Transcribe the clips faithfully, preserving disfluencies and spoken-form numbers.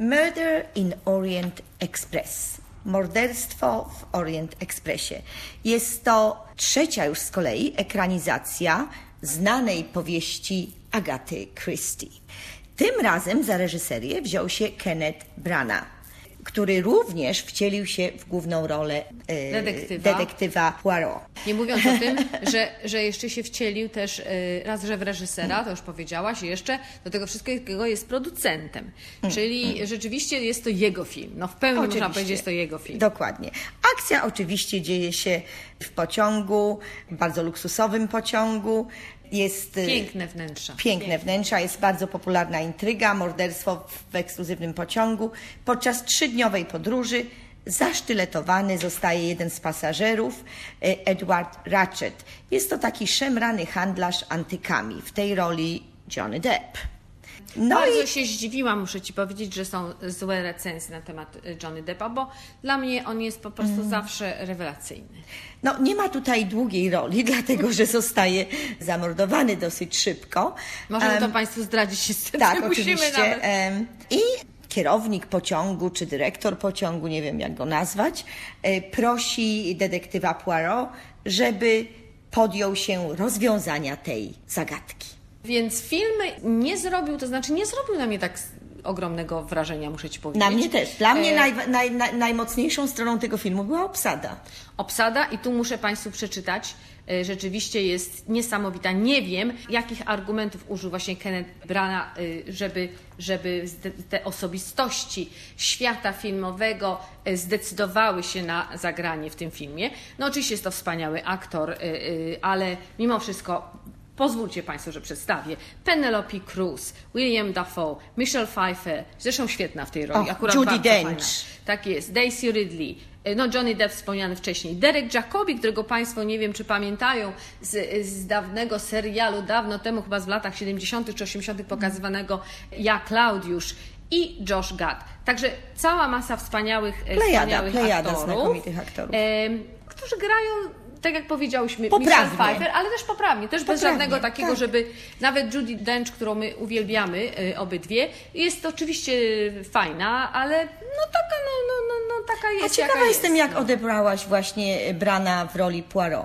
Murder in Orient Express. Morderstwo w Orient Expressie. Jest to trzecia już z kolei ekranizacja znanej powieści Agaty Christie. Tym razem za reżyserię wziął się Kenneth Branagh, który również wcielił się w główną rolę e, detektywa. detektywa Poirot. Nie mówiąc o tym, że, że jeszcze się wcielił też e, raz, że w reżysera, to już powiedziałaś, jeszcze do tego wszystkiego jest producentem. Czyli rzeczywiście jest to jego film. No w pełni Oczywiście. można powiedzieć, jest to jego film. Dokładnie. Akcja oczywiście dzieje się w pociągu, bardzo luksusowym pociągu. Jest Piękne wnętrza. Piękne Piękne. wnętrza, jest bardzo popularna intryga, morderstwo w ekskluzywnym pociągu. Podczas trzydniowej podróży zasztyletowany zostaje jeden z pasażerów, Edward Ratchet. Jest to taki szemrany handlarz antykami, w tej roli Johnny Depp. No Bardzo i... się zdziwiłam, muszę Ci powiedzieć, że są złe recenzje na temat Johnny Deppa, bo dla mnie on jest po prostu mm. zawsze rewelacyjny. No nie ma tutaj długiej roli, dlatego że zostaje zamordowany dosyć szybko. Możemy um, to Państwu zdradzić niestety. Tak, musimy oczywiście. Nawet. Um, I kierownik pociągu, czy dyrektor pociągu, nie wiem jak go nazwać, prosi detektywa Poirot, żeby podjął się rozwiązania tej zagadki. Więc film nie zrobił, to znaczy nie zrobił na mnie tak ogromnego wrażenia, muszę Ci powiedzieć. Na mnie też. Dla mnie naj, naj, naj, najmocniejszą stroną tego filmu była obsada. Obsada i tu muszę Państwu przeczytać, rzeczywiście jest niesamowita. Nie wiem, jakich argumentów użył właśnie Kenneth Branagh, żeby, żeby te osobistości świata filmowego zdecydowały się na zagranie w tym filmie. No oczywiście jest to wspaniały aktor, ale mimo wszystko pozwólcie Państwo, że przedstawię. Penelope Cruz, William Dafoe, Michelle Pfeiffer, zresztą świetna w tej roli. Och, akurat Judi Dench. fajna. Tak jest, Daisy Ridley, no Johnny Depp wspomniany wcześniej, Derek Jacobi, którego Państwo nie wiem, czy pamiętają z, z dawnego serialu, dawno temu, chyba w latach siedemdziesiątych czy osiemdziesiątych pokazywanego Ja, Klaudiusz, i Josh Gad. Także cała masa wspaniałych, plejada, wspaniałych plejada aktorów, znakomitych aktorów. E, którzy grają, tak jak powiedziałyśmy, poprawnie. Michelle Pfeiffer, ale też poprawnie, też poprawnie, bez żadnego takiego, tak. żeby nawet Judi Dench, którą my uwielbiamy y, obydwie, jest oczywiście fajna, ale no taka, no, no, no, no taka jest. A ciekawa jaka jestem, jest, jak no. odebrałaś właśnie Branagh w roli Poirot.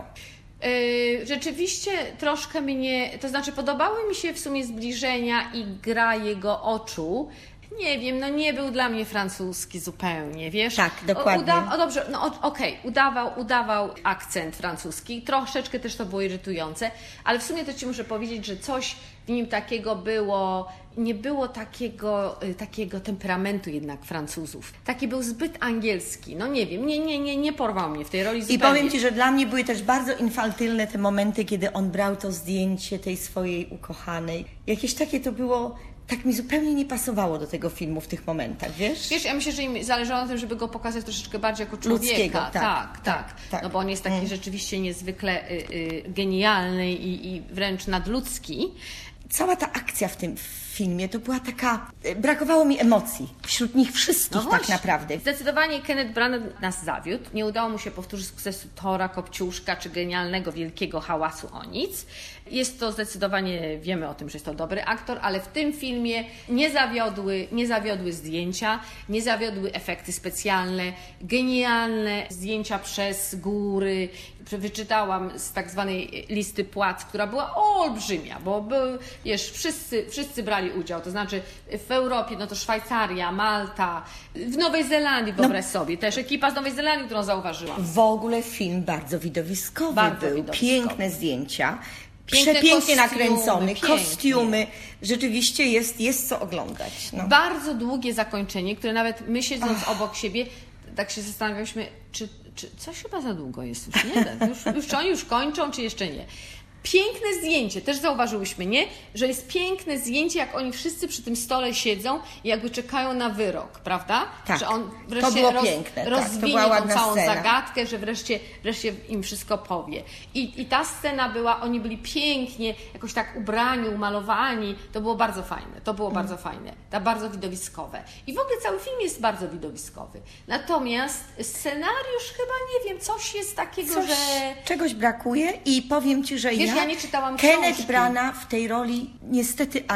Yy, rzeczywiście troszkę mnie, to znaczy podobały mi się w sumie zbliżenia i gra jego oczu. Nie wiem, no nie był dla mnie francuski zupełnie, wiesz? Tak, dokładnie. Uda- o, dobrze, no okej, okay. udawał, udawał akcent francuski, troszeczkę też to było irytujące, ale w sumie to Ci muszę powiedzieć, że coś w nim takiego było, nie było takiego, takiego temperamentu jednak Francuzów. Taki był zbyt angielski, no nie wiem, nie, nie, nie, nie porwał mnie w tej roli zupełnie. I powiem Ci, że dla mnie były też bardzo infantylne te momenty, kiedy on brał to zdjęcie tej swojej ukochanej. Jakieś takie to było... Tak mi zupełnie nie pasowało do tego filmu w tych momentach, wiesz? Wiesz, ja myślę, że im zależało na tym, żeby go pokazać troszeczkę bardziej jako człowieka. Ludzkiego, tak, tak, tak, tak, tak. No bo on jest taki mm. rzeczywiście niezwykle y, y, genialny i, i wręcz nadludzki. Cała ta akcja w tym filmie to była taka... Brakowało mi emocji wśród nich wszystkich, no tak naprawdę. Zdecydowanie Kenneth Branagh nas zawiódł. Nie udało mu się powtórzyć sukcesu Tora, Kopciuszka czy genialnego Wielkiego Hałasu o nic. Jest to zdecydowanie, wiemy o tym, że jest to dobry aktor, ale w tym filmie nie zawiodły, nie zawiodły zdjęcia, nie zawiodły efekty specjalne, genialne zdjęcia przez góry. Wyczytałam z tak zwanej listy płac, która była olbrzymia, bo był, wiesz, wszyscy, wszyscy brali udział, to znaczy w Europie, no to Szwajcaria, Malta, w Nowej Zelandii, wyobraź no. sobie, też ekipa z Nowej Zelandii, którą zauważyłam. W ogóle film bardzo widowiskowy bardzo był, widowiskowy. Piękne zdjęcia, Piękne przepięknie kostiumy, nakręcony, pięknie. kostiumy, rzeczywiście jest, jest co oglądać. No. Bardzo długie zakończenie, które nawet my siedząc Ach. obok siebie, tak się zastanawialiśmy, czy, czy coś chyba za długo jest już, nie? Już, już, czy oni już kończą, czy jeszcze nie? Piękne zdjęcie, też zauważyłyśmy, nie? Że jest piękne zdjęcie, jak oni wszyscy przy tym stole siedzą i jakby czekają na wyrok, prawda? Tak, że on wreszcie to było roz, piękne, rozwinie tak, to była tą całą scena. zagadkę, że wreszcie, wreszcie im wszystko powie. I, I ta scena była, oni byli pięknie, jakoś tak ubrani, umalowani, to było bardzo fajne, to było mm. bardzo fajne, to bardzo widowiskowe. I w ogóle cały film jest bardzo widowiskowy. Natomiast scenariusz chyba, nie wiem, coś jest takiego, coś, że... Czegoś brakuje i powiem Ci, że Wiesz, ja, ja nie czytałam Kenneth książki. Branagh w tej roli niestety, ale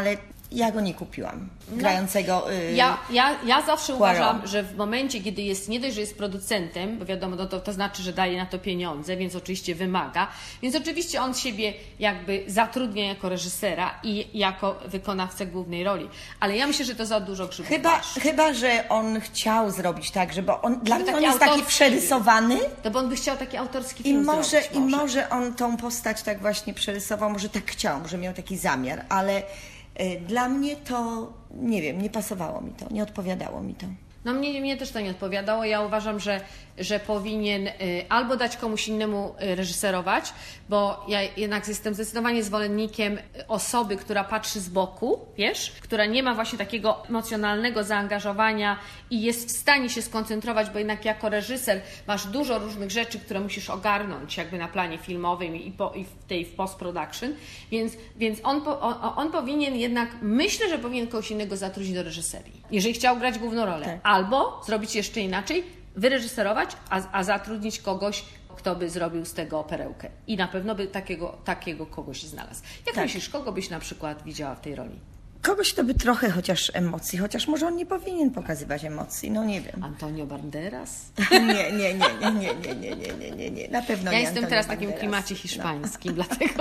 Ja go nie kupiłam, grającego y, Ja, ja, ja zawsze Poirot. uważam, że w momencie, kiedy jest, nie dość, że jest producentem, bo wiadomo, no to, to znaczy, że daje na to pieniądze, więc oczywiście wymaga, więc oczywiście on siebie jakby zatrudnia jako reżysera i jako wykonawcę głównej roli. Ale ja myślę, że to za dużo grzybów Chyba, masz. chyba, że on chciał zrobić tak, żeby on, dla mnie taki on jest taki autorski. przerysowany To bo on by chciał taki autorski i film może, zrobić, i może on tą postać tak właśnie przerysował, może tak chciał, może miał taki zamiar, ale y, dla mnie to, nie wiem, nie pasowało mi to, nie odpowiadało mi to. No mnie, mnie też to nie odpowiadało. Ja uważam, że, że powinien y, albo dać komuś innemu y, reżyserować, bo ja jednak jestem zdecydowanie zwolennikiem osoby, która patrzy z boku, wiesz, która nie ma właśnie takiego emocjonalnego zaangażowania i jest w stanie się skoncentrować, bo jednak jako reżyser masz dużo różnych rzeczy, które musisz ogarnąć jakby na planie filmowym i, po, i w tej w post-production, więc, więc on, po, on, on powinien jednak, myślę, że powinien kogoś innego zatrudnić do reżyserii, jeżeli chciał grać główną rolę. Tak. Albo zrobić jeszcze inaczej, wyreżyserować, a, a zatrudnić kogoś, kto by zrobił z tego perełkę. I na pewno by takiego, takiego kogoś znalazł. Jak Tak. myślisz, kogo byś na przykład widziała w tej roli? Kogoś, kto by trochę chociaż emocji, chociaż może on nie powinien pokazywać emocji, no nie wiem. Antonio Banderas? Nie, nie, nie, nie, nie, nie, nie, nie, nie, nie, nie, na pewno Ja nie jestem Antonio teraz w takim Banderas. klimacie hiszpańskim, dlatego...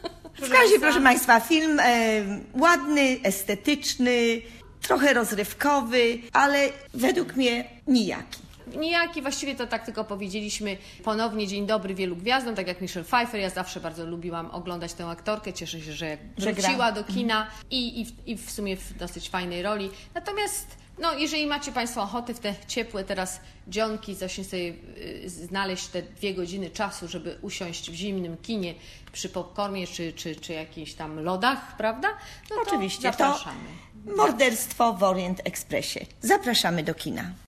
W każdym razie, proszę Państwa, film e, ładny, estetyczny, trochę rozrywkowy, ale według mnie nijaki. Nijaki, właściwie to tak tylko powiedzieliśmy. Ponownie dzień dobry wielu gwiazdom, tak jak Michelle Pfeiffer. Ja zawsze bardzo lubiłam oglądać tę aktorkę. Cieszę się, że jak Że wróciła gra. do kina i, i, w, i w sumie w dosyć fajnej roli. Natomiast no, jeżeli macie Państwo ochoty w te ciepłe teraz dzionki, zacznie sobie y, znaleźć te dwie godziny czasu, żeby usiąść w zimnym kinie przy popcornie czy, czy, czy jakichś tam lodach, prawda? No to Oczywiście, zapraszamy. to morderstwo w Orient Expressie. Zapraszamy do kina.